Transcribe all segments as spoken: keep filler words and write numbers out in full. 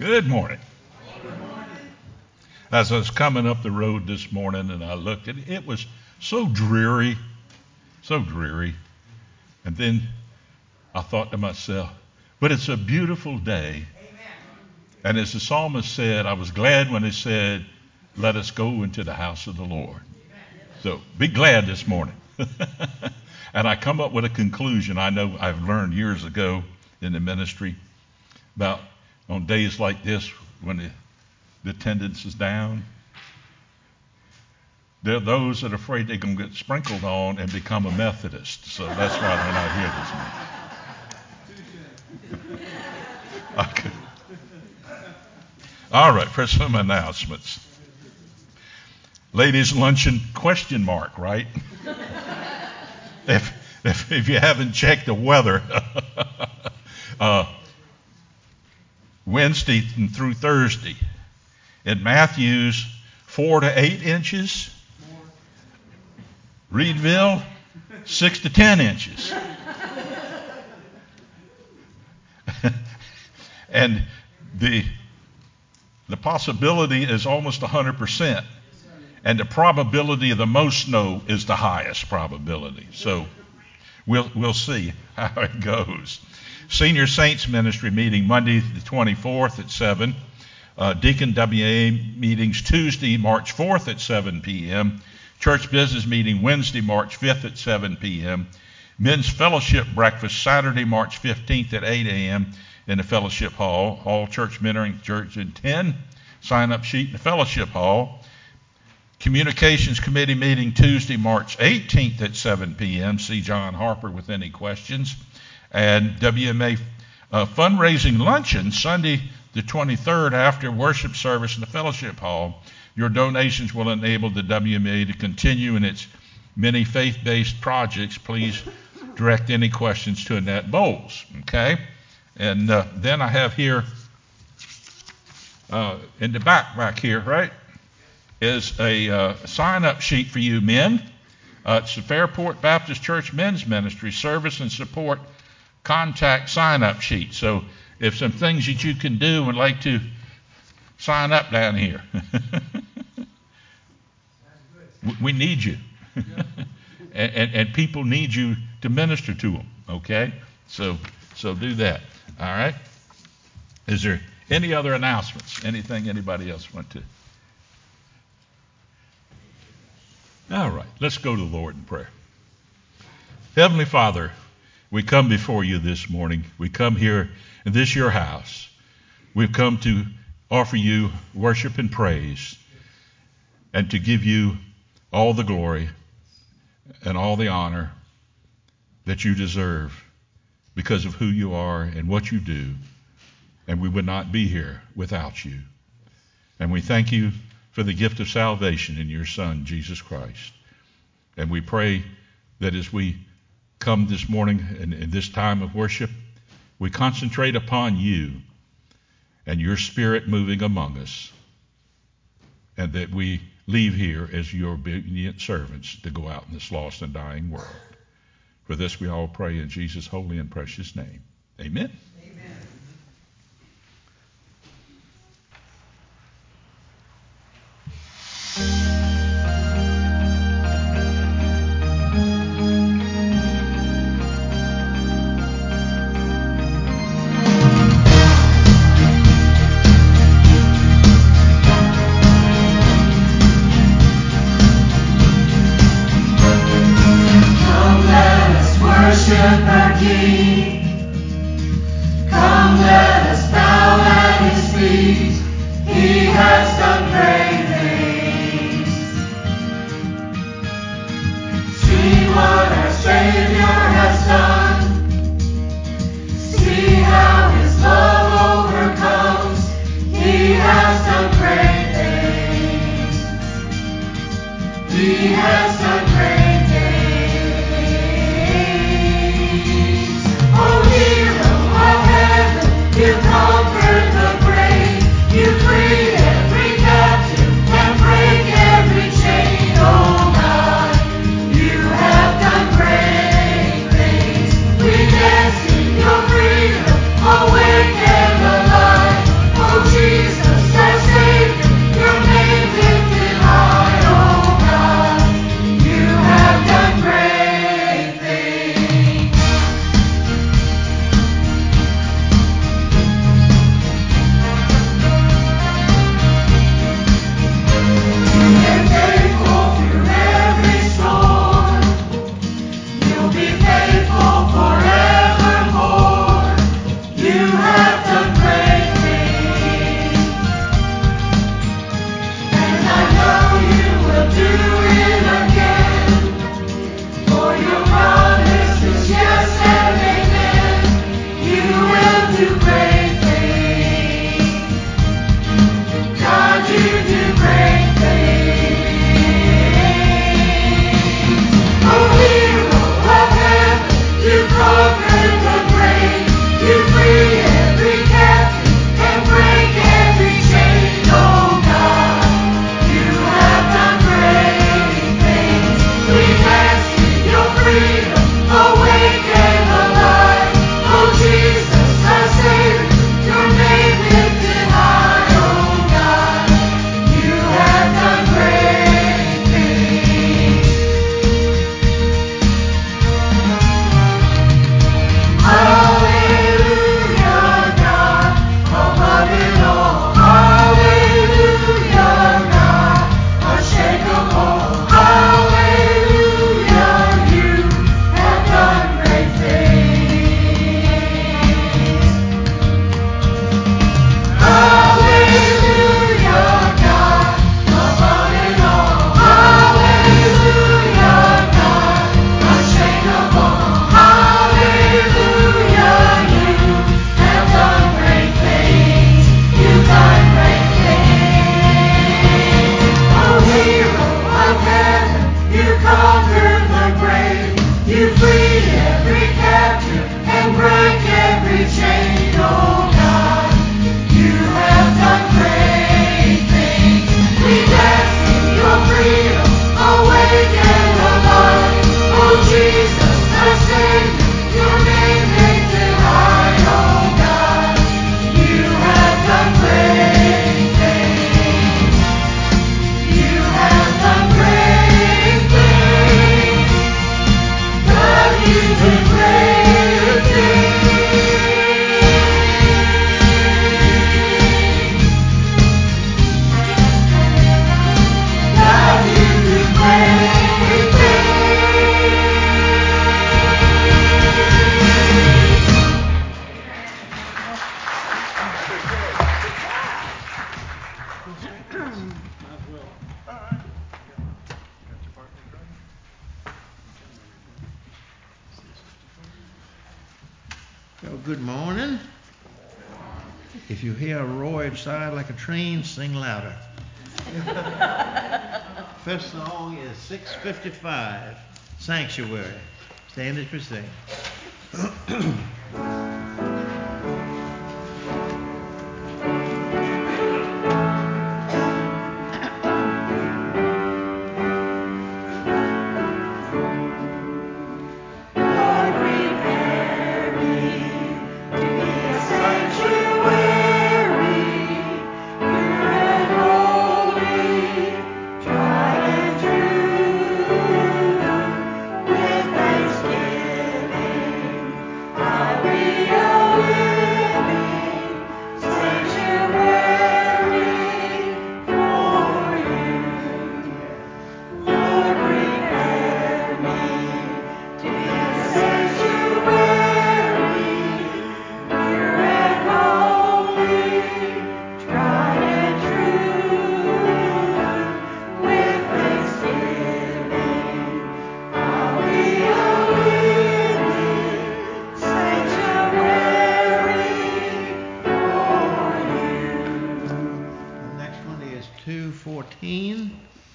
Good morning. As I was coming up the road this morning and I looked at it, it was so dreary, so dreary. And then I thought to myself, but it's a beautiful day. And as the psalmist said, I was glad when he said, let us go into the house of the Lord. So be glad this morning. And I come up with a conclusion I know I've learned years ago in the ministry about on days like this when the, the attendance is down. There are those that are afraid they're going to get sprinkled on and become a Methodist. So that's why they're not here this morning. Okay. All right, for some announcements. Ladies' luncheon, question mark, right? if, if if you haven't checked the weather, uh, Wednesday through Thursday, in Matthews, four to eight inches. Reedville, six to ten inches. And the the possibility is almost one hundred percent. And the probability of the most snow is the highest probability. So we'll we'll see how it goes. Senior Saints Ministry meeting Monday the twenty-fourth at seven. Uh, Deacon W A meetings Tuesday, March fourth at seven p.m. Church Business meeting Wednesday, March fifth at seven p.m. Men's Fellowship breakfast Saturday, March fifteenth at eight a.m. in the Fellowship Hall. All church mentoring church in ten. Sign up sheet in the Fellowship Hall. Communications Committee meeting Tuesday, March eighteenth at seven p.m. See John Harper with any questions. And W M A uh, fundraising luncheon Sunday the twenty-third after worship service in the Fellowship Hall. Your donations will enable the W M A to continue in its many faith-based projects. Please direct any questions to Annette Bowles. Okay? And uh, then I have here uh, in the back back here, right, is a uh, sign-up sheet for you men. Uh, it's the Fairport Baptist Church Men's Ministry Service and Support Contact sign-up sheet. So if some things that you can do would like to sign up down here. We need you. and, and, and people need you to minister to them, okay? So so do that, all right? Is there any other announcements? Anything anybody else want to? All right, let's go to the Lord in prayer. Heavenly Father, we come before you this morning. We come here in this your house. We've come to offer you worship and praise and to give you all the glory and all the honor that you deserve because of who you are and what you do. And we would not be here without you. And we thank you for the gift of salvation in your Son, Jesus Christ. And we pray that as we come this morning in, in this time of worship, we concentrate upon you and your Spirit moving among us, and that we leave here as your obedient servants to go out in this lost and dying world. For this we all pray in Jesus' holy and precious name. Amen. Amen. good morning. If you hear a roar inside like a train, sing louder. First song is six fifty-five, Sanctuary. Stand as we sing. two fourteen.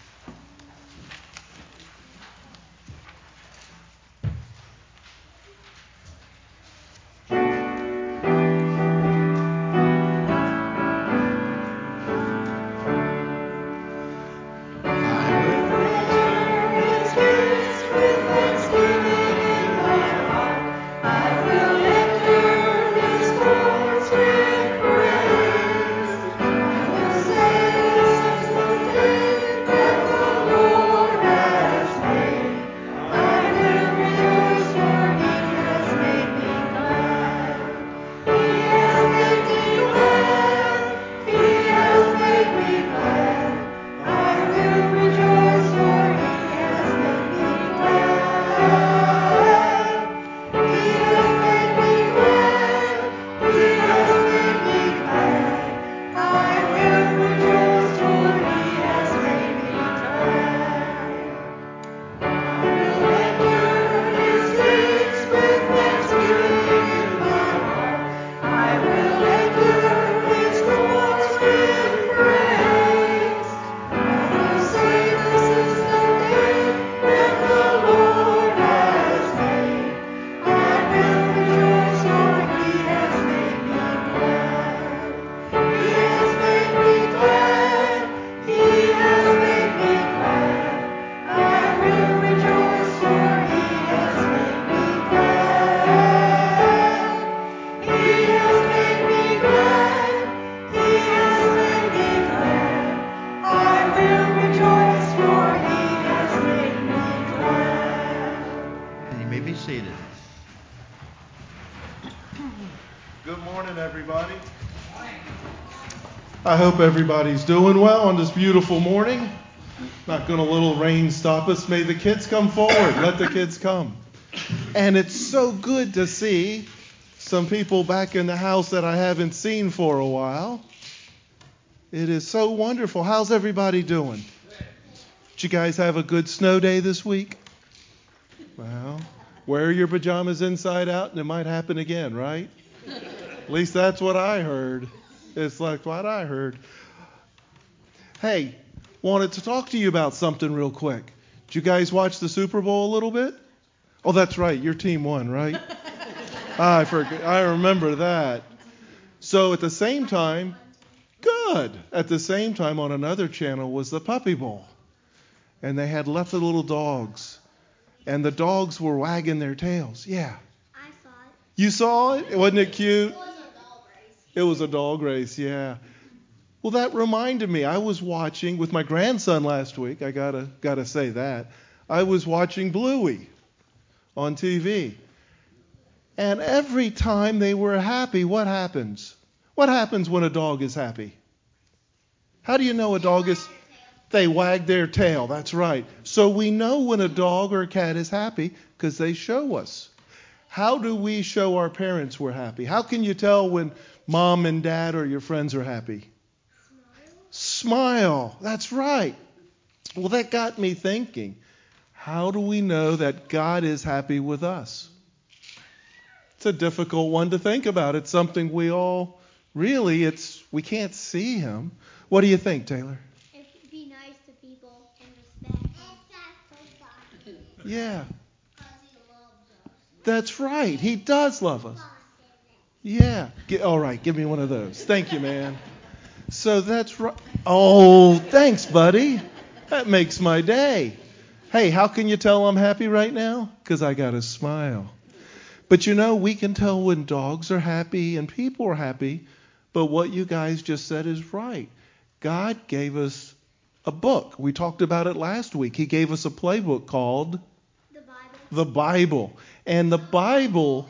I hope everybody's doing well on this beautiful morning. Not going to little rain stop us. May the kids come forward. Let the kids come. And it's so good to see some people back in the house that I haven't seen for a while. It is so wonderful. How's everybody doing? Did you guys have a good snow day this week? Well, wear your pajamas inside out and it might happen again, right? At least that's what I heard. It's like what I heard. Hey, wanted to talk to you about something real quick. Did you guys watch the Super Bowl a little bit? Oh, that's right. Your team won, right? I forget. I remember that. So at the same time, good. At the same time, on another channel was the Puppy Bowl. And they had lots of little dogs. And the dogs were wagging their tails. Yeah. I saw it. You saw it? Wasn't it cute? It was a dog race, yeah. Well, that reminded me. I was watching with my grandson last week. I gotta gotta say that. I was watching Bluey on T V. And every time they were happy, what happens? What happens when a dog is happy? How do you know a dog is... They wag their tail. That's right. So we know when a dog or a cat is happy because they show us. How do we show our parents we're happy? How can you tell when mom and dad or your friends are happy? Smile. Smile. That's right. Well, that got me thinking. How do we know that God is happy with us? It's a difficult one to think about. It's something we all really, it's we can't see him. What do you think, Taylor? If be nice to people and respect them. Yeah. Because he loves us. That's right. He does love us. Yeah. Get, all right. Give me one of those. Thank you, man. So that's right. Oh, thanks, buddy. That makes my day. Hey, how can you tell I'm happy right now? Because I got a smile. But you know, we can tell when dogs are happy and people are happy. But what you guys just said is right. God gave us a book. We talked about it last week. He gave us a playbook called The Bible. The Bible. And the Bible,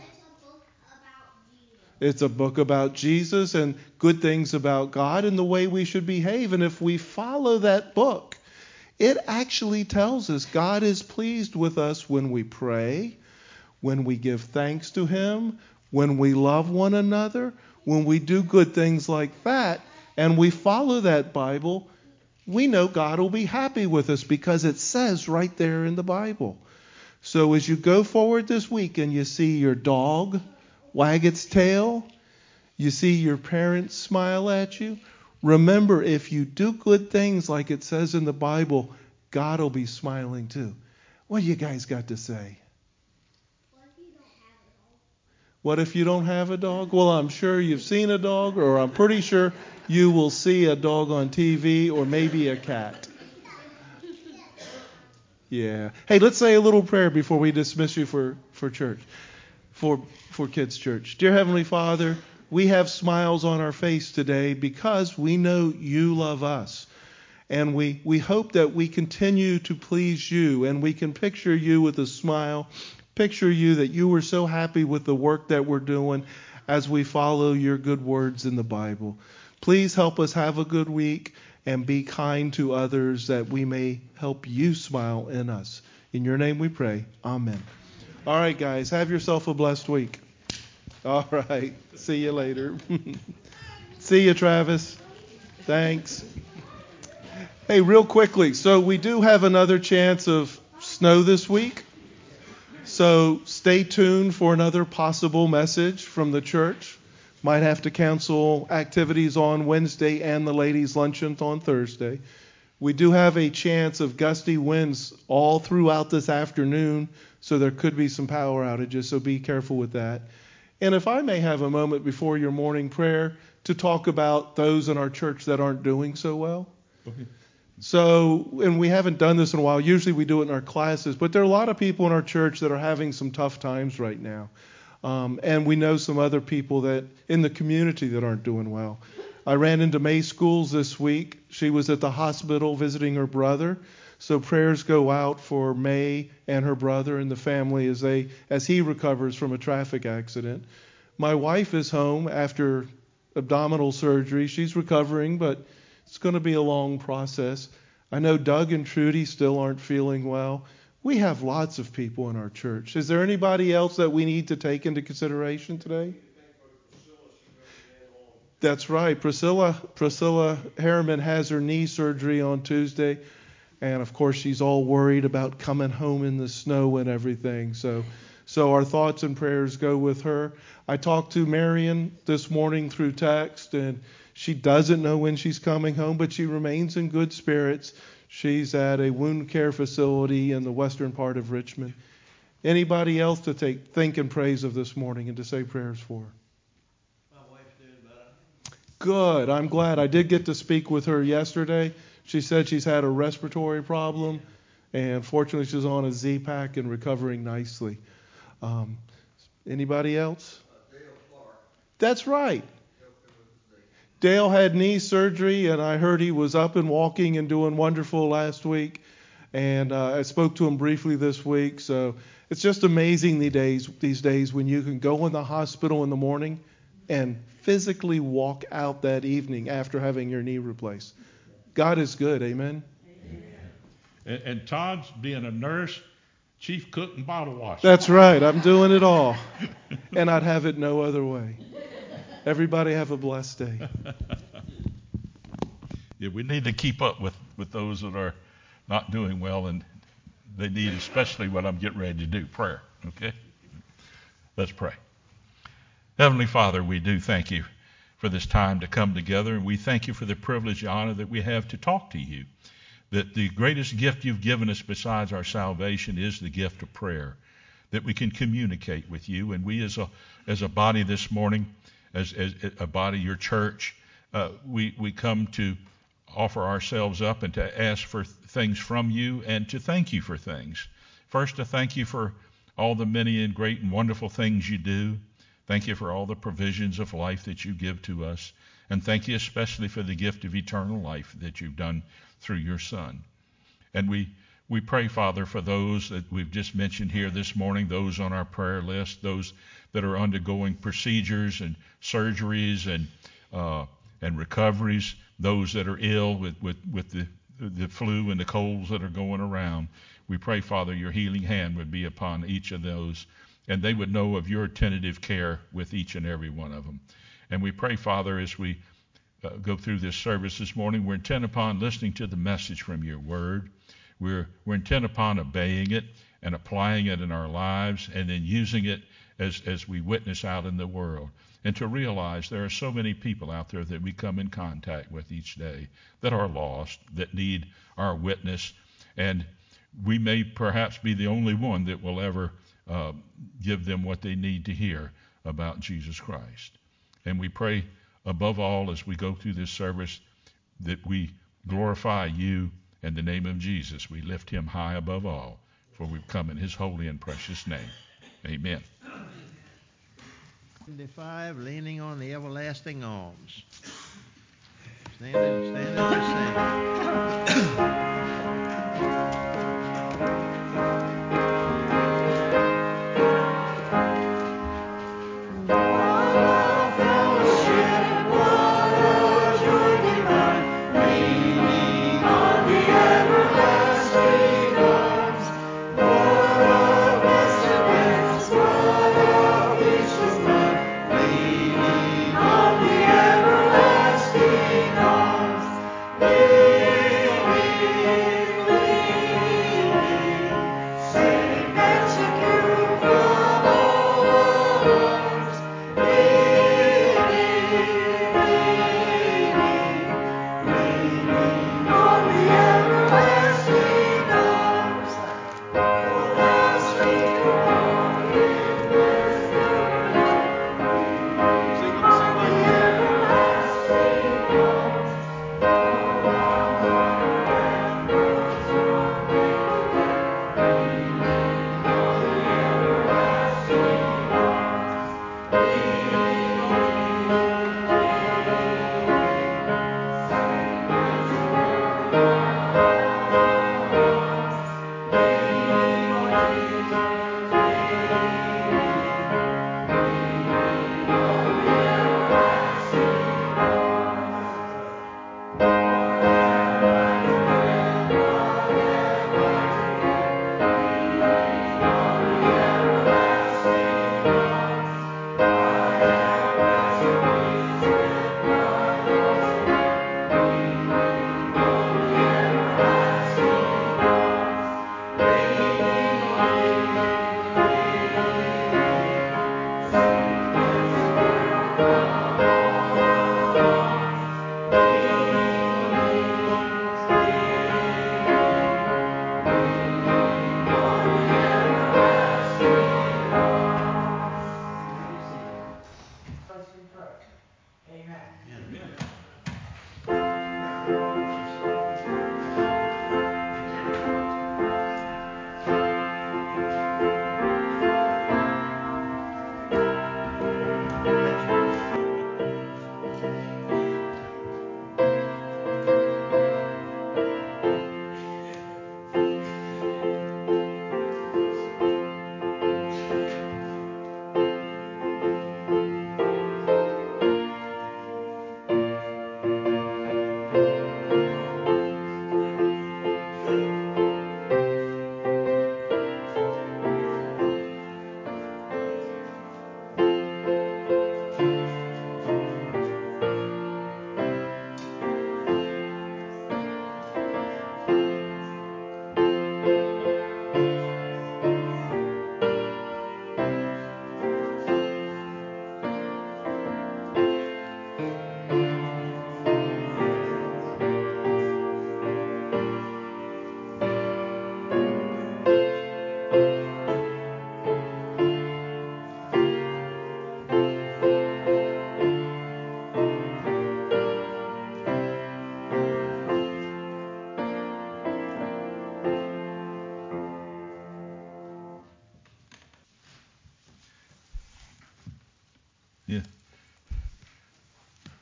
It's a book about Jesus. it's a book about Jesus and good things about God and the way we should behave. And if we follow that book, it actually tells us God is pleased with us when we pray, when we give thanks to him, when we love one another, when we do good things like that, and we follow that Bible, we know God will be happy with us because it says right there in the Bible. So as you go forward this week and you see your dog wag its tail, you see your parents smile at you, remember, if you do good things like it says in the Bible, God will be smiling too. What do you guys got to say? What if you don't have a dog? Well, I'm sure you've seen a dog, or I'm pretty sure you will see a dog on T V, or maybe a cat. Yeah. Hey, let's say a little prayer before we dismiss you for, for church, for, for kids' church. Dear Heavenly Father, we have smiles on our face today because we know you love us. And we, we hope that we continue to please you, and we can picture you with a smile. Picture you that you were so happy with the work that we're doing as we follow your good words in the Bible. Please help us have a good week and be kind to others that we may help you smile in us. In your name we pray. Amen. All right, guys, have yourself a blessed week. All right. See you later. See you, Travis. Thanks. Hey, real quickly, so we do have another chance of snow this week. So stay tuned for another possible message from the church. Might have to cancel activities on Wednesday and the ladies' luncheon on Thursday. We do have a chance of gusty winds all throughout this afternoon, so there could be some power outages, so be careful with that. And if I may have a moment before your morning prayer to talk about those in our church that aren't doing so well. Okay. So, and we haven't done this in a while. Usually we do it in our classes, but there are a lot of people in our church that are having some tough times right now. Um, and we know some other people that in the community that aren't doing well. I ran into May Schools this week. She was at the hospital visiting her brother. So prayers go out for May and her brother and the family as they as he recovers from a traffic accident. My wife is home after abdominal surgery. She's recovering, but it's going to be a long process. I know Doug and Trudy still aren't feeling well. We have lots of people in our church. Is there anybody else that we need to take into consideration today? That's right. Priscilla Priscilla Harriman has her knee surgery on Tuesday. And, of course, she's all worried about coming home in the snow and everything. So so our thoughts and prayers go with her. I talked to Marion this morning through text, and she doesn't know when she's coming home, but she remains in good spirits. She's at a wound care facility in the western part of Richmond. Anybody else to take think and praise of this morning and to say prayers for? My wife's doing better. Good. I'm glad. I did get to speak with her yesterday. She said she's had a respiratory problem, and fortunately she's on a Z-Pack and recovering nicely. Um, anybody else? Uh, Dale Clark. That's right. Dale had knee surgery, and I heard he was up and walking and doing wonderful last week. And uh, I spoke to him briefly this week. So it's just amazing these days, these days when you can go in the hospital in the morning and physically walk out that evening after having your knee replaced. God is good. Amen. Amen. And, and Todd's being a nurse, chief cook, and bottle washer. That's right. I'm doing it all. And I'd have it no other way. Everybody have a blessed day. Yeah, we need to keep up with, with those that are not doing well, and they need especially what I'm getting ready to do, prayer. Okay? Let's pray. Heavenly Father, we do thank you for this time to come together, and we thank you for the privilege and honor that we have to talk to you. That the greatest gift you've given us besides our salvation is the gift of prayer, that we can communicate with you. And we as a as a body this morning, as, as a body, your church, uh, we, we come to offer ourselves up and to ask for things from you and to thank you for things. First, to thank you for all the many and great and wonderful things you do. Thank you for all the provisions of life that you give to us. And thank you especially for the gift of eternal life that you've done through your Son. And we we pray, Father, for those that we've just mentioned here this morning, those on our prayer list, those that are undergoing procedures and surgeries and uh, and recoveries, those that are ill with, with, with the, the flu and the colds that are going around. We pray, Father, your healing hand would be upon each of those, and they would know of your attentive care with each and every one of them. And we pray, Father, as we uh, go through this service this morning, we're intent upon listening to the message from your word. We're, we're intent upon obeying it and applying it in our lives and then using it as, as we witness out in the world. And to realize there are so many people out there that we come in contact with each day that are lost, that need our witness. And we may perhaps be the only one that will ever uh, give them what they need to hear about Jesus Christ. And we pray above all as we go through this service that we glorify you in the name of Jesus. We lift him high above all, for we've come in his holy and precious name. Amen. seventy-five, leaning on the everlasting arms. Standing, standing to sing.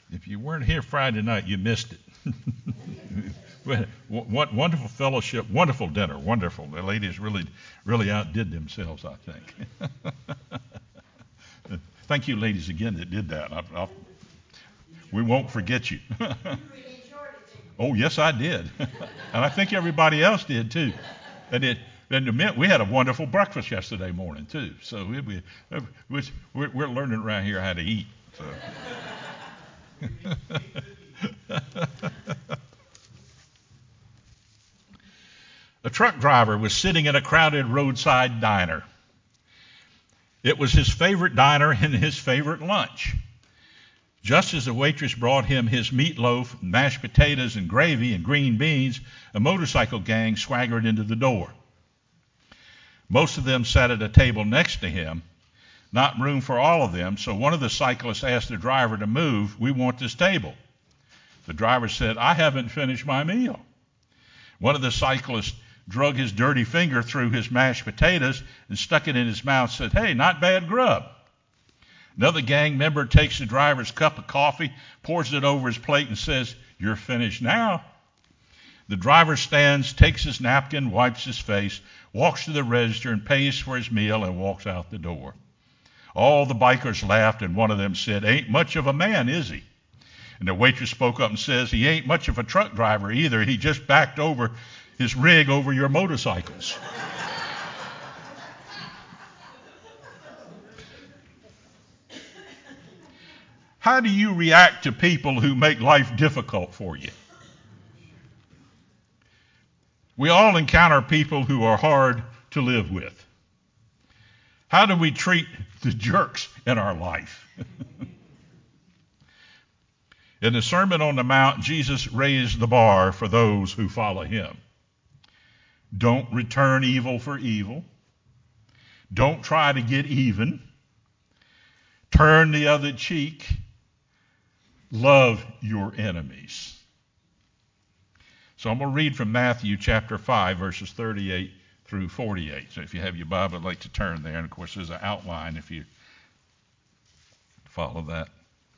If you weren't here Friday night, you missed it. What wonderful fellowship, wonderful dinner, wonderful. The ladies really, really outdid themselves, I think. Thank you, ladies, again that did that. I, I, we won't forget you. Oh, yes, I did, and I think everybody else did too. And it, and it, we had a wonderful breakfast yesterday morning too. So we, we, we're, we're learning around here how to eat. So. A truck driver was sitting in a crowded roadside diner. It was his favorite diner and his favorite lunch. Just as the waitress brought him his meatloaf, mashed potatoes, and gravy and green beans, a motorcycle gang swaggered into the door. Most of them sat at a table next to him. Not room for all of them, so one of the cyclists asked the driver to move. "We want this table." The driver said, "I haven't finished my meal." One of the cyclists drug his dirty finger through his mashed potatoes and stuck it in his mouth, said, "Hey, not bad grub." Another gang member takes the driver's cup of coffee, pours it over his plate, and says, "You're finished now." The driver stands, takes his napkin, wipes his face, walks to the register and pays for his meal and walks out the door. All the bikers laughed, and one of them said, "Ain't much of a man, is he?" And the waitress spoke up and says, "He ain't much of a truck driver either. He just backed over his rig over your motorcycles." How do you react to people who make life difficult for you? We all encounter people who are hard to live with. How do we treat the jerks in our life? In the Sermon on the Mount, Jesus raised the bar for those who follow him. Don't return evil for evil. Don't try to get even. Turn the other cheek. Love your enemies. So I'm going to read from Matthew chapter five, verses thirty-eight through forty-eight. So if you have your Bible, I'd like to turn there. And of course, there's an outline if you follow that.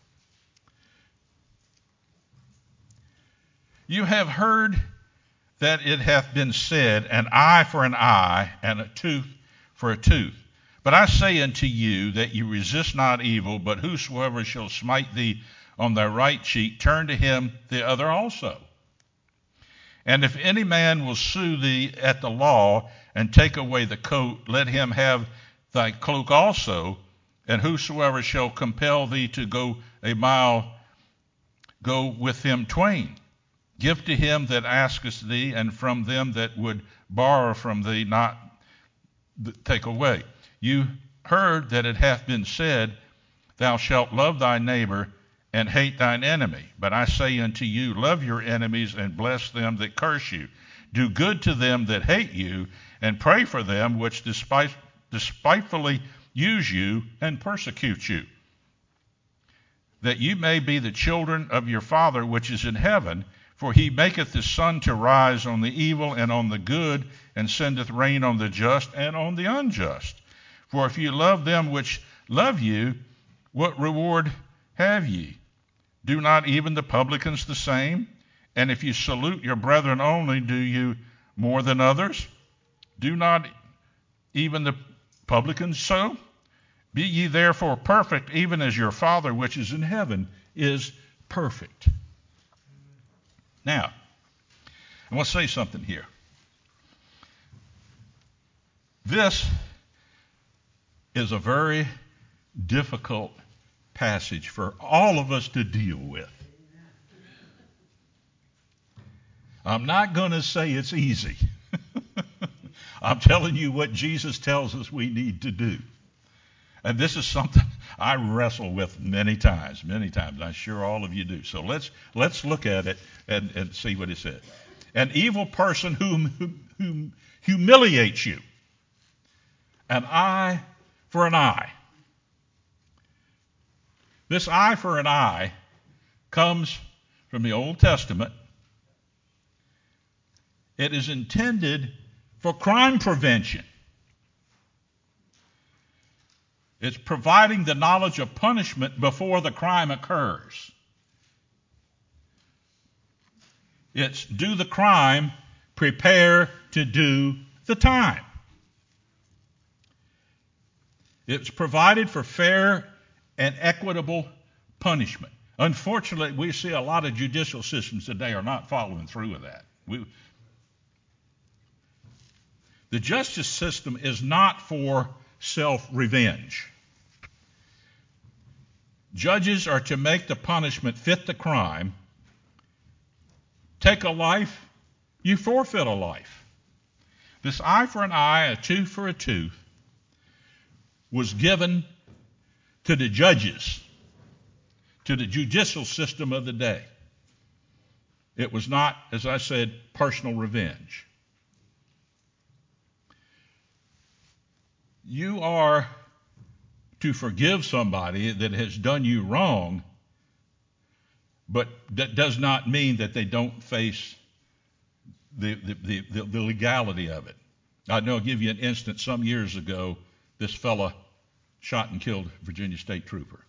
You have heard that it hath been said, an eye for an eye, and a tooth for a tooth. But I say unto you that you resist not evil, but whosoever shall smite thee on thy right cheek, turn to him the other also. And if any man will sue thee at the law, and take away the coat, let him have thy cloak also. And whosoever shall compel thee to go a mile, go with him twain. Give to him that asketh thee, and from them that would borrow from thee not take away. You heard that it hath been said, Thou shalt love thy neighbor, and hate thine enemy. But I say unto you, love your enemies, and bless them that curse you. Do good to them that hate you, and pray for them which despite, despitefully use you and persecute you, that you may be the children of your Father which is in heaven. For he maketh his sun to rise on the evil and on the good, and sendeth rain on the just and on the unjust. For if you love them which love you, what reward have ye? Do not even the publicans the same? And if you salute your brethren only, do you more than others? Do not even the publicans so? Be ye therefore perfect, even as your Father which is in heaven is perfect. Now, I want to say something here. This is a very difficult passage for all of us to deal with. I'm not going to say it's easy. I'm telling you what Jesus tells us we need to do. And this is something I wrestle with many times, many times. I'm sure all of you do. So let's let's look at it and, and see what it says. An evil person whom, whom, whom humiliates you. An eye for an eye. This eye for an eye comes from the Old Testament. It is intended for crime prevention. It's providing the knowledge of punishment before the crime occurs. It's do the crime, prepare to do the time. It's provided for fair and equitable punishment. Unfortunately, we see a lot of judicial systems today are not following through with that. We, the justice system is not for self-revenge. Judges are to make the punishment fit the crime. Take a life, you forfeit a life. This eye for an eye, a tooth for a tooth, was given to the judges, to the judicial system of the day. It was not, as I said, personal revenge. You are to forgive somebody that has done you wrong, but that does not mean that they don't face the, the, the, the legality of it. I know I'll give you an instance. Some years ago, this fella shot and killed a Virginia State trooper.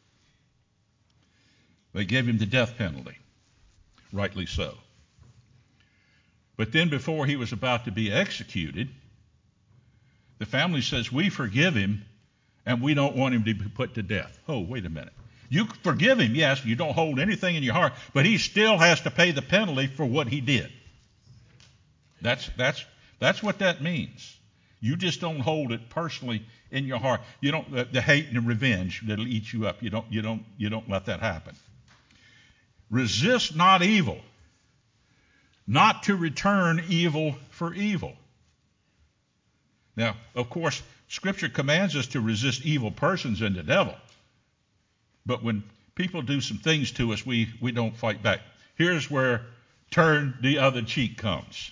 They gave him the death penalty, rightly so. But then before he was about to be executed, the family says, we forgive him and we don't want him to be put to death. Oh, wait a minute. You forgive him, yes, you don't hold anything in your heart, but he still has to pay the penalty for what he did. That's that's that's what that means. You just don't hold it personally in your heart. You don't the, the hate and the revenge that'll eat you up. You don't you don't you don't let that happen. Resist not evil, not to return evil for evil. Now, of course, Scripture commands us to resist evil persons and the devil. But when people do some things to us, we, we don't fight back. Here's where turn the other cheek comes.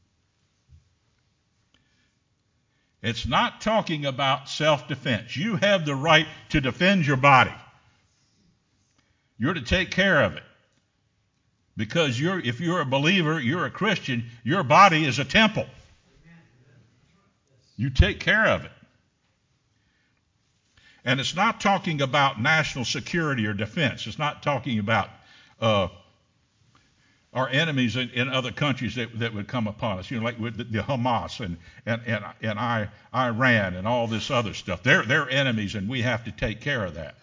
It's not talking about self-defense. You have the right to defend your body. You're to take care of it. Because you're, if you're a believer, you're a Christian, your body is a temple. You take care of it. And it's not talking about national security or defense. It's not talking about uh, our enemies in, in other countries that, that would come upon us. You know, like with the, the Hamas and and and, and I, Iran and all this other stuff. They're they're enemies, and we have to take care of that.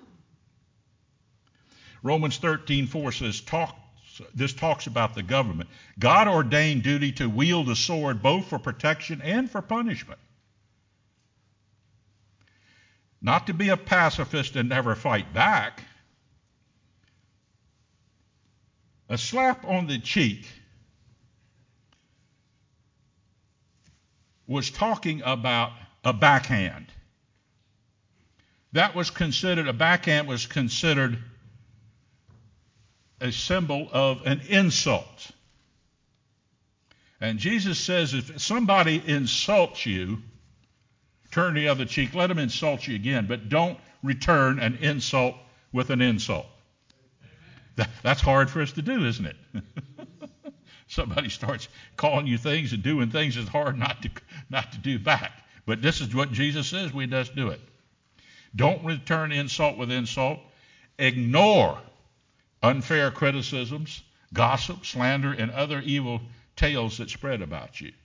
Romans thirteen four says, "Talk." This talks about the government. God ordained duty to wield the sword both for protection and for punishment. Not to be a pacifist and never fight back. A slap on the cheek was talking about a backhand. That was considered, a backhand was considered a symbol of an insult. And Jesus says if somebody insults you, turn the other cheek, let them insult you again, but don't return an insult with an insult. That, that's hard for us to do, isn't it? Somebody starts calling you things and doing things, it's hard not to not to do back. But this is what Jesus says, we just do it. Don't return insult with insult. Ignore unfair criticisms, gossip, slander, and other evil tales that spread about you.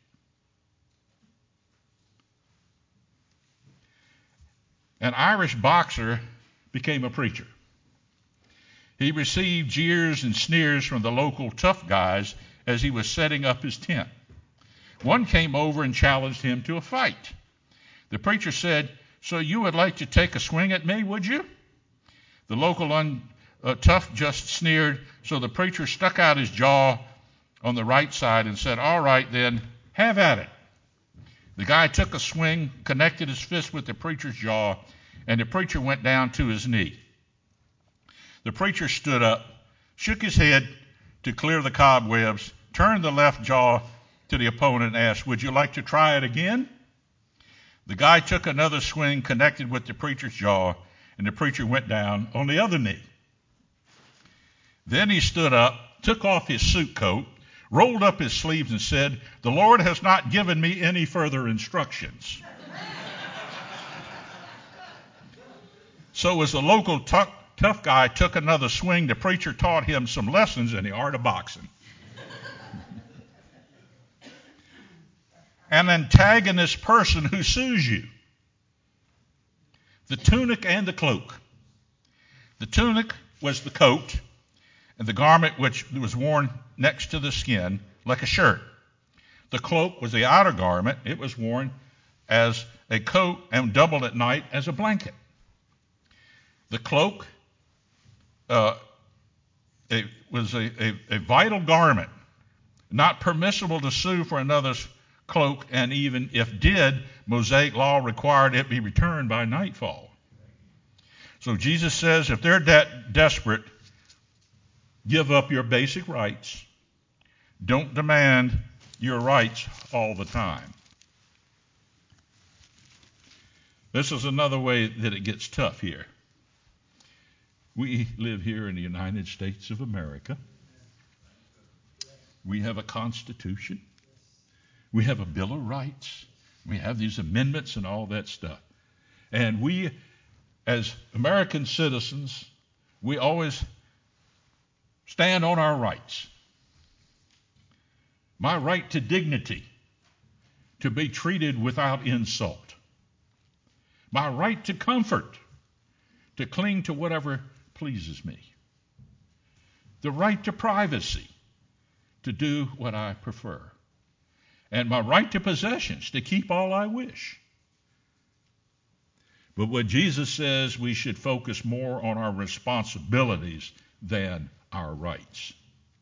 An Irish boxer became a preacher. He received jeers and sneers from the local tough guys as he was setting up his tent. One came over and challenged him to a fight. The preacher said, "So you would like to take a swing at me, would you?" The local un- uh, tough just sneered, so the preacher stuck out his jaw on the right side and said, "All right then, have at it." The guy took a swing, connected his fist with the preacher's jaw, and the preacher went down to his knee. The preacher stood up, shook his head to clear the cobwebs, turned the left jaw to the opponent and asked, "Would you like to try it again?" The guy took another swing, connected with the preacher's jaw, and the preacher went down on the other knee. Then he stood up, took off his suit coat, rolled up his sleeves and said, "The Lord has not given me any further instructions." So as the local tough, tough guy took another swing, the preacher taught him some lessons in the art of boxing. an antagonist person who sues you. The tunic and the cloak. The tunic was the coat, and the garment which was worn next to the skin like a shirt. The cloak was the outer garment. It was worn as a coat and doubled at night as a blanket. The cloak uh, it was a, a, a vital garment, not permissible to sue for another's cloak, and even if did, Mosaic law required it be returned by nightfall. So Jesus says, if they're that desperate, give up your basic rights. Don't demand your rights all the time. This is another way that it gets tough here. We live here in the United States of America. We have a Constitution. We have a Bill of Rights. We have these amendments and all that stuff. And we, as American citizens, we always stand on our rights. My right to dignity, to be treated without insult. My right to comfort, to cling to whatever pleases me. The right to privacy, to do what I prefer. And my right to possessions, to keep all I wish. But what Jesus says, we should focus more on our responsibilities than our rights.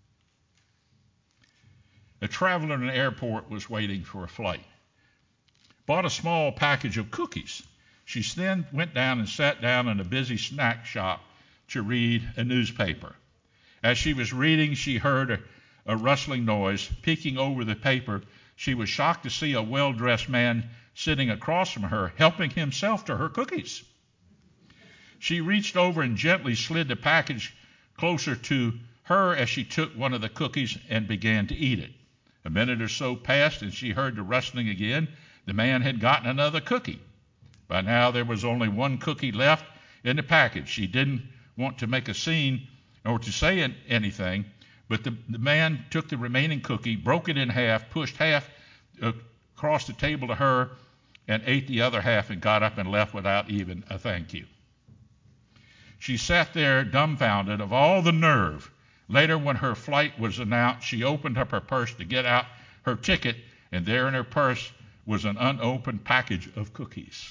A traveler in an airport was waiting for a flight. Bought a small package of cookies. She then went down and sat down in a busy snack shop to read a newspaper. As she was reading, she heard a, a rustling noise. Peeking over the paper, she was shocked to see a well-dressed man sitting across from her, helping himself to her cookies. She reached over and gently slid the package closer to her as she took one of the cookies and began to eat it. A minute or so passed, and she heard the rustling again. The man had gotten another cookie. By now, there was only one cookie left in the package. She didn't want to make a scene or to say anything, but the, the man took the remaining cookie, broke it in half, pushed half across the table to her, and ate the other half and got up and left without even a thank you. She sat there dumbfounded of all the nerve. Later, when her flight was announced, she opened up her purse to get out her ticket, and there in her purse was an unopened package of cookies.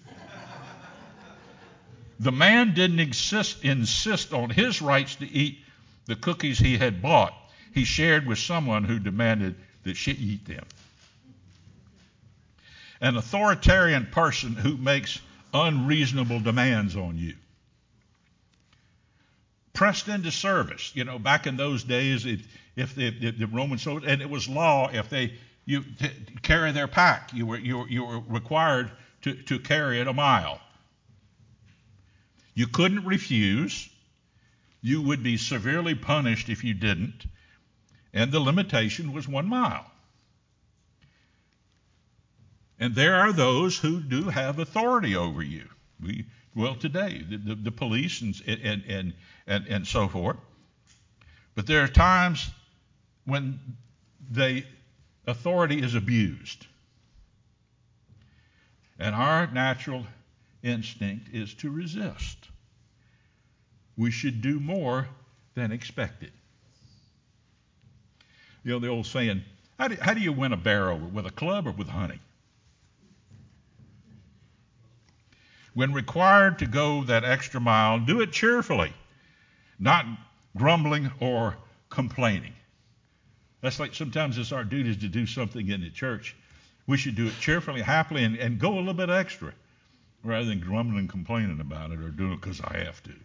The man didn't insist, insist on his rights to eat the cookies he had bought. He shared with someone who demanded that she eat them. An authoritarian person who makes unreasonable demands on you. Pressed into service. You know, back in those days, it, if the, the, the Roman soldiers, and it was law, if they you t- carry their pack, you were you were, you were required to, to carry it a mile. You couldn't refuse. You would be severely punished if you didn't, and the limitation was one mile. And there are those who do have authority over you. We well today, the, the, the police and and and and and so forth. But there are times when the authority is abused. And our natural instinct is to resist. We should do more than expected. You know the old saying, how do, how do you win a bear over? With a club or with honey? When required to go that extra mile, do it cheerfully, not grumbling or complaining. That's like sometimes it's our duty to do something in the church. We should do it cheerfully, happily, and, and go a little bit extra rather than grumbling and complaining about it or doing it because I have to.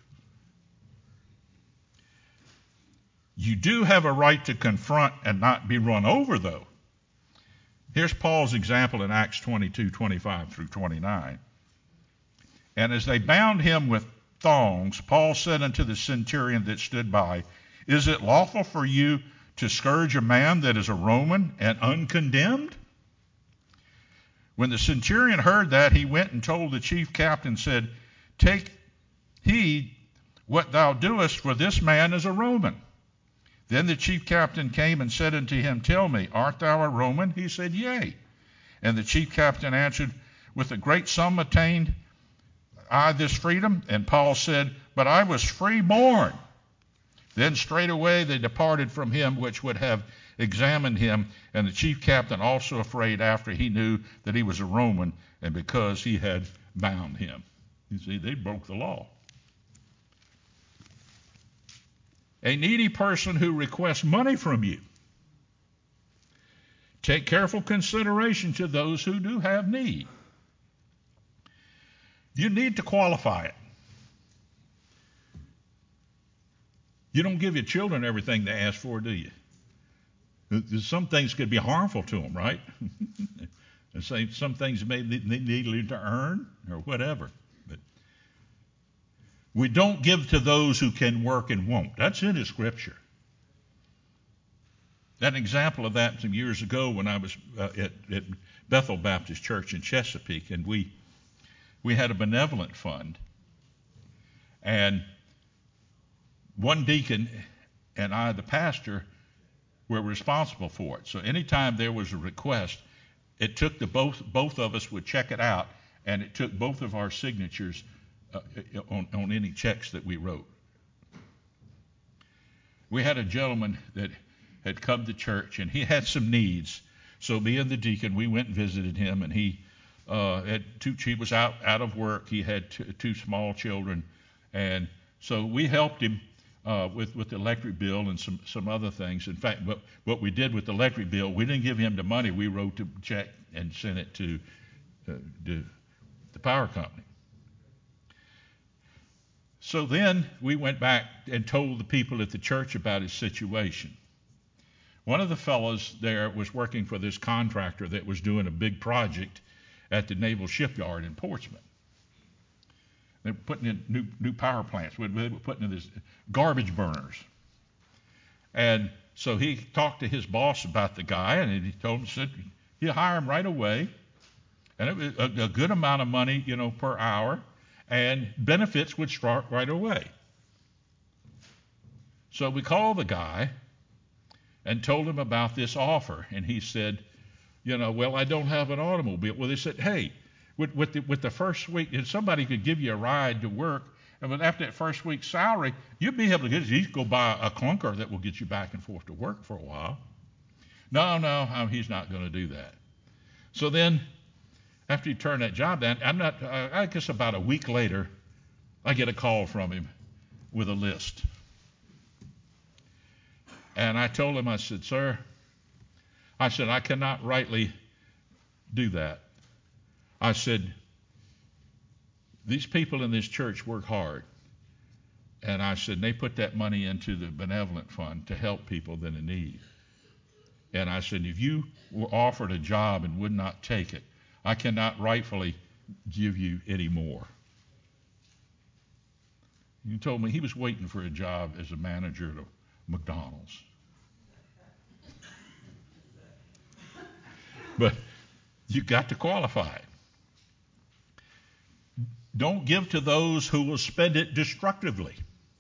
You do have a right to confront and not be run over, though. Here's Paul's example in Acts twenty-two, twenty-five through twenty-nine. And as they bound him with thongs, Paul said unto the centurion that stood by, Is it lawful for you to scourge a man that is a Roman and uncondemned? When the centurion heard that, he went and told the chief captain, said, Take heed what thou doest, for this man is a Roman. Then the chief captain came and said unto him, Tell me, art thou a Roman? He said, Yea. And the chief captain answered, with a great sum attained I this freedom. And Paul said, but I was free born. Then straightway they departed from him which would have examined him, and the chief captain also afraid after he knew that he was a Roman, and because he had bound him. You see, they broke the law. A needy person who requests money from you. Take careful consideration to those who do have need. You need to qualify it. You don't give your children everything they ask for, do you? Some things could be harmful to them, right? Some things may need to earn or whatever. But we don't give to those who can work and won't. That's in the Scripture. An example of that some years ago when I was uh, at, at Bethel Baptist Church in Chesapeake, and we we had a benevolent fund, and one deacon and I, the pastor, were responsible for it. So anytime there was a request, it took the both both of us would check it out, and it took both of our signatures uh, on on any checks that we wrote. We had a gentleman that had come to church, and he had some needs. So me and the deacon, we went and visited him, and he uh, had two. He was out out of work. He had two, two small children, and so we helped him uh, with with the electric bill and some some other things. In fact, what what we did with the electric bill, we didn't give him the money. We wrote a check and sent it to uh, the, the power company. So then we went back and told the people at the church about his situation. One of the fellows there was working for this contractor that was doing a big project at the Naval Shipyard in Portsmouth. They were putting in new new power plants. They were putting in these garbage burners. And so he talked to his boss about the guy, and he told him, said he'll hire him right away, and it was a, a good amount of money, you know, per hour, and benefits would start right away. So we called the guy and told him about this offer, and he said, you know, well, I don't have an automobile. Well, they said, hey, with, with, the, with the first week, if somebody could give you a ride to work, and after that first week's salary, you'd be able to get, you could go buy a clunker that will get you back and forth to work for a while. No, no, he's not going to do that. So then, after he turned that job down, I'm not, I guess about a week later, I get a call from him with a list. And I told him, I said, sir, I said, I cannot rightly do that. I said, these people in this church work hard. And I said, they put that money into the benevolent fund to help people that are in need. And I said, if you were offered a job and would not take it, I cannot rightfully give you any more. He told me he was waiting for a job as a manager at McDonald's. But you got to qualify it. Don't give to those who will spend it destructively.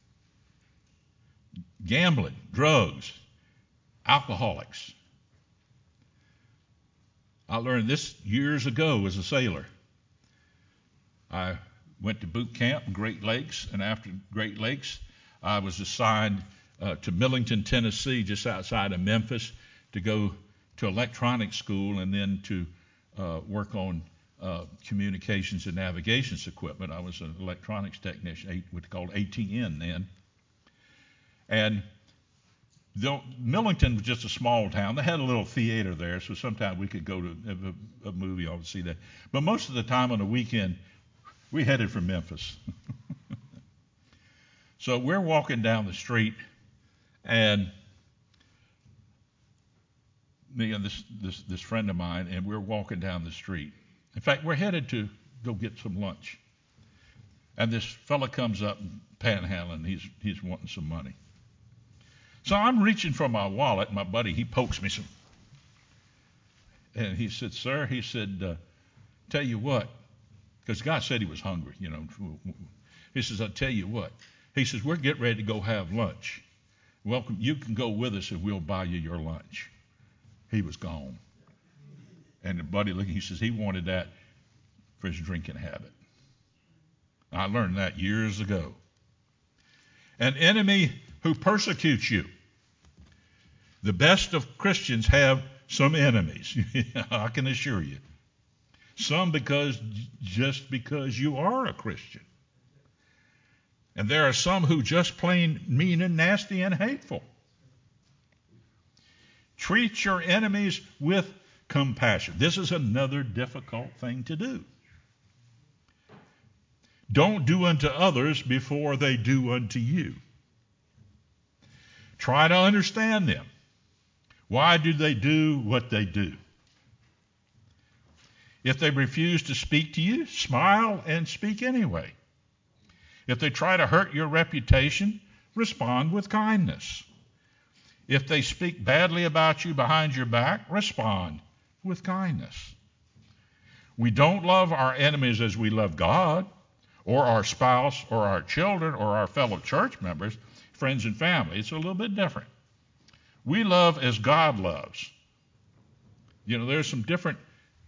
Gambling, drugs, alcoholics. I learned this years ago as a sailor. I went to boot camp in Great Lakes, and after Great Lakes, I was assigned uh, to Millington, Tennessee, just outside of Memphis, to go to electronics school and then to uh, work on uh, communications and navigations equipment. I was an electronics technician, what's called A T N then. And though Millington was just a small town, they had a little theater there, so sometimes we could go to a, a movie or see that. But most of the time on the weekend, we headed for Memphis. So we're walking down the street, and me and this, this, this friend of mine, and we're walking down the street. In fact, we're headed to go get some lunch. And this fella comes up and panhandling. He's, he's wanting some money. So I'm reaching for my wallet. My buddy, he pokes me some. And he said, sir, he said, uh, tell you what, because God said he was hungry, you know. He says, I'll tell you what. He says, we're getting ready to go have lunch. Welcome, you can go with us and we'll buy you your lunch. He was gone. And the buddy looking, he says he wanted that for his drinking habit. I learned that years ago. An enemy who persecutes you. The best of Christians have some enemies, I can assure you. Some because just because you are a Christian. And there are some who just plain mean and nasty and hateful. Treat your enemies with compassion. This is another difficult thing to do. Don't do unto others before they do unto you. Try to understand them. Why do they do what they do? If they refuse to speak to you, smile and speak anyway. If they try to hurt your reputation, respond with kindness. If they speak badly about you behind your back, respond with kindness. We don't love our enemies as we love God, or our spouse, or our children, or our fellow church members, friends and family. It's a little bit different. We love as God loves. You know, there's some different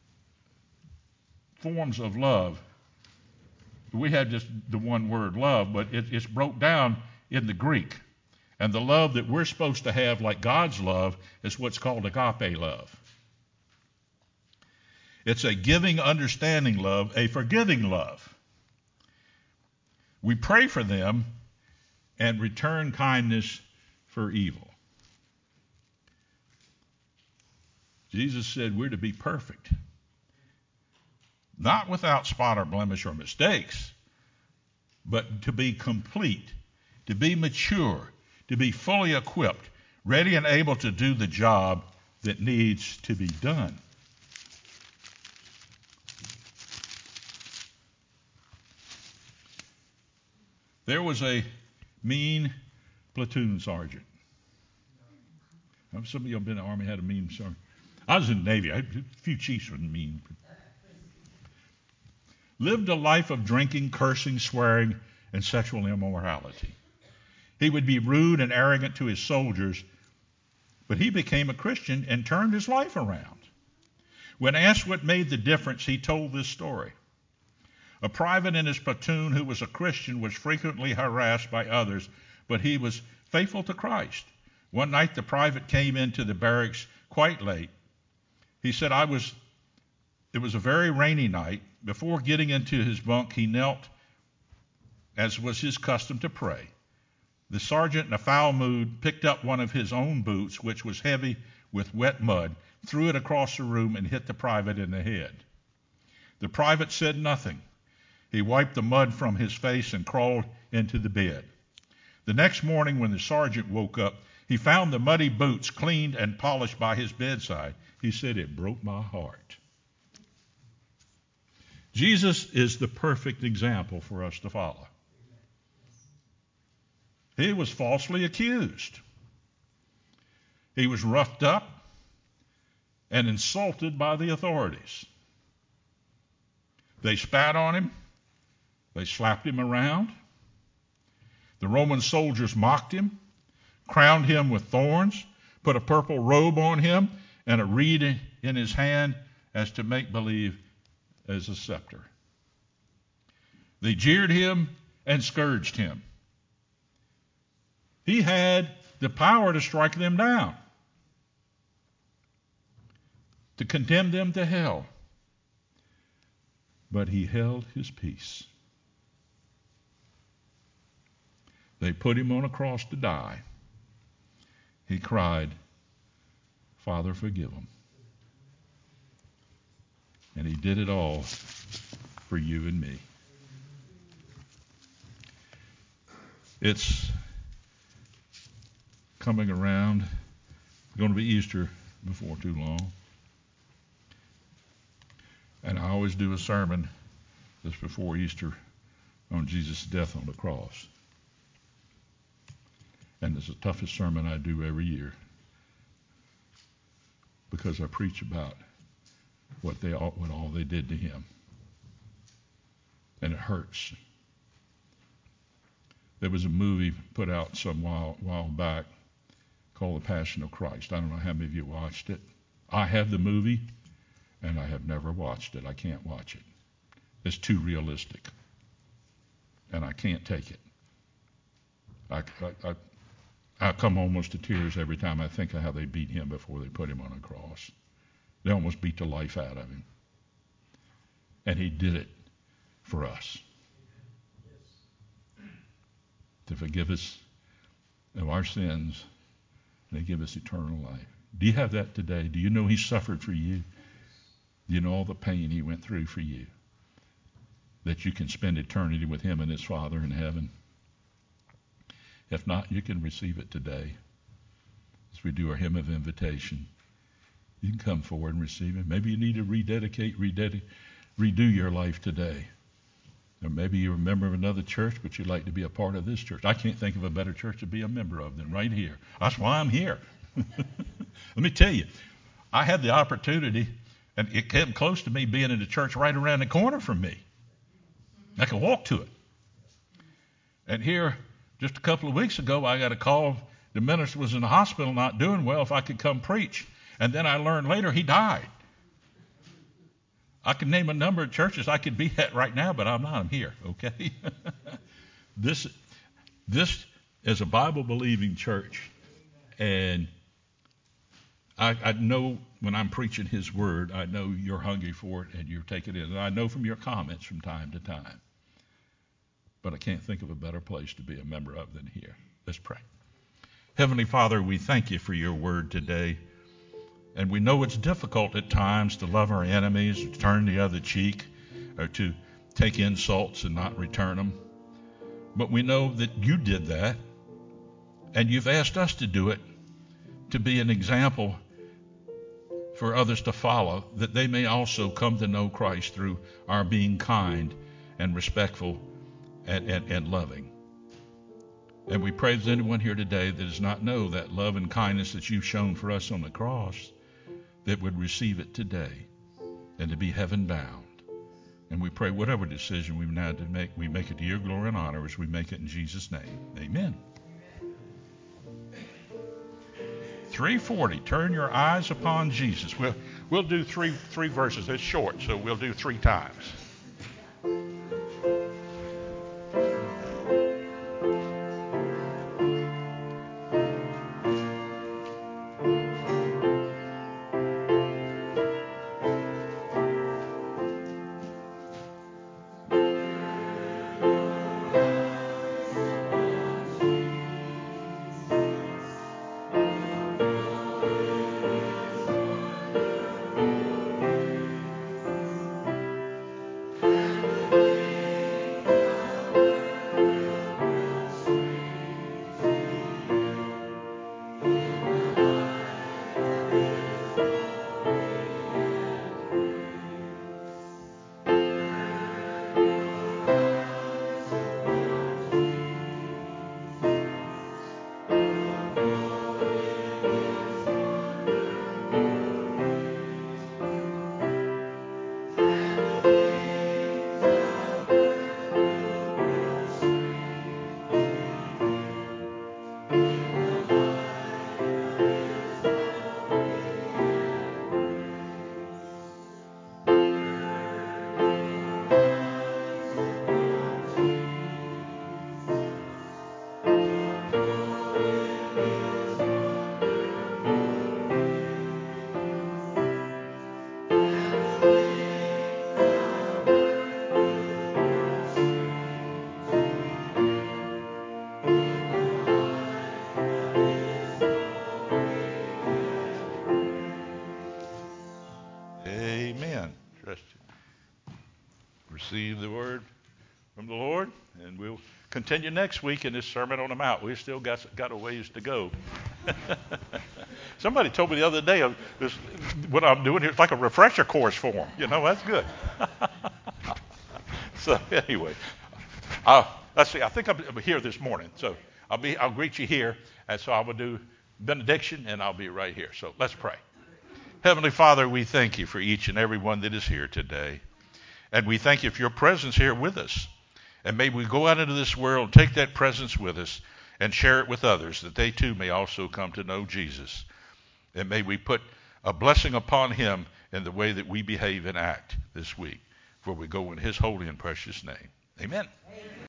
forms of love. We have just the one word love, but it, it's broke down in the Greek. And the love that we're supposed to have, like God's love, is what's called agape love. It's a giving, understanding love, a forgiving love. We pray for them and return kindness for evil. Jesus said we're to be perfect. Not without spot or blemish or mistakes, but to be complete, to be mature, to be fully equipped, ready and able to do the job that needs to be done. There was a mean platoon sergeant. Some of you have been in the Army, had a mean sergeant. I was in the Navy. I had a few chiefs were mean. Lived a life of drinking, cursing, swearing, and sexual immorality. He would be rude and arrogant to his soldiers, but he became a Christian and turned his life around. When asked what made the difference, he told this story. A private in his platoon who was a Christian was frequently harassed by others, but he was faithful to Christ. One night the private came into the barracks quite late. He said, I was, it was a very rainy night. Before getting into his bunk, he knelt, as was his custom, to pray. The sergeant, in a foul mood, picked up one of his own boots, which was heavy with wet mud, threw it across the room, and hit the private in the head. The private said nothing. He wiped the mud from his face and crawled into the bed. The next morning, when the sergeant woke up, he found the muddy boots cleaned and polished by his bedside. He said, it broke my heart. Jesus is the perfect example for us to follow. He was falsely accused. He was roughed up and insulted by the authorities. They spat on him. They slapped him around. The Roman soldiers mocked him, crowned him with thorns, put a purple robe on him, and a reed in his hand as to make believe as a scepter. They jeered him and scourged him. He had the power to strike them down, to condemn them to hell. But he held his peace. They put him on a cross to die. He cried, Father, forgive them. And he did it all for you and me. It's coming around. It's going to be Easter before too long. And I always do a sermon just before Easter on Jesus' death on the cross. And it's the toughest sermon I do every year because I preach about what they all, what all they did to him. And it hurts. There was a movie put out some while, while back called The Passion of Christ. I don't know how many of you watched it. I have the movie. and I have never watched it. I can't watch it. It's too realistic, and I can't take it. I, I, I, I come almost to tears every time I think of how they beat him before they put him on a cross. They almost beat the life out of him. And he did it for us. To forgive us of our sins and to give us eternal life. Do you have that today? Do you know he suffered for you? Do you know all the pain he went through for you? That you can spend eternity with him and his Father in heaven? If not, you can receive it today. As we do our hymn of invitation, you can come forward and receive it. Maybe you need to rededicate, rededicate, redo your life today. Or maybe you're a member of another church, but you'd like to be a part of this church. I can't think of a better church to be a member of than right here. That's why I'm here. Let me tell you, I had the opportunity, and it came close to me being in a church right around the corner from me. I could walk to it. And here, just a couple of weeks ago, I got a call. The minister was in the hospital not doing well, if I could come preach. And then I learned later he died. I can name a number of churches I could be at right now, but I'm not. I'm here, okay? This this is a Bible-believing church, and I, I know when I'm preaching his word, I know you're hungry for it and you're taking it in. And I know from your comments from time to time. But I can't think of a better place to be a member of than here. Let's pray. Heavenly Father, we thank you for your word today. And we know it's difficult at times to love our enemies, to turn the other cheek, or to take insults and not return them. But we know that you did that, and you've asked us to do it, to be an example for others to follow, that they may also come to know Christ through our being kind and respectful and, and, and loving. And we pray that anyone here today that does not know that love and kindness that you've shown for us on the cross, that would receive it today and to be heaven bound. And we pray whatever decision we've now to make, we make it to your glory and honor as we make it in Jesus' name. Amen. three forty, turn your eyes upon Jesus. We'll, we'll do three, three verses. It's short, so we'll do three times. Receive the word from the Lord, and we'll continue next week in this Sermon on the Mount. We've still got got a ways to go. Somebody told me the other day, this, what I'm doing here, it's like a refresher course for them. You know, that's good. So anyway, uh, let's see. I think I'm here this morning, so I'll be. I'll greet you here, and so I will do benediction, and I'll be right here. So let's pray. Heavenly Father, we thank you for each and every one that is here today. And we thank you for your presence here with us. And may we go out into this world, take that presence with us, and share it with others, that they too may also come to know Jesus. And may we put a blessing upon him in the way that we behave and act this week. For we go in his holy and precious name. Amen. Amen.